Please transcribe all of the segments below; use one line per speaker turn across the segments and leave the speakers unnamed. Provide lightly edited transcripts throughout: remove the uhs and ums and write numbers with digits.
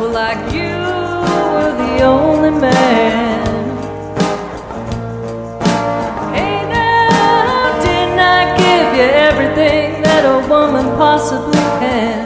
like you were the only man. Hey now, didn't I give you everything that a woman possibly can?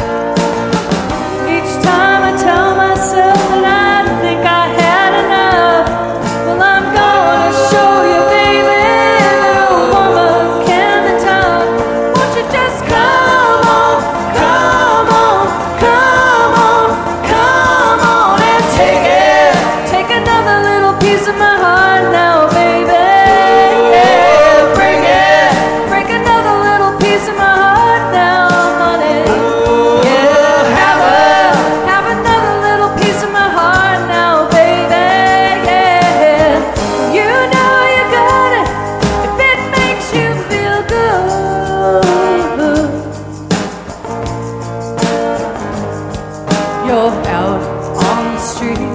Each time I tell myself that I think I had enough, well, I'm gonna show you, baby, that a woman can be tough. Won't you just come on, come on, come on, come on and take it. Take another little piece of my heart now, baby. Yeah, break another little piece of my heart now, honey. Yeah, have another little piece of my heart now, baby. Yeah, you know you got it if it makes you feel good. You're out on the street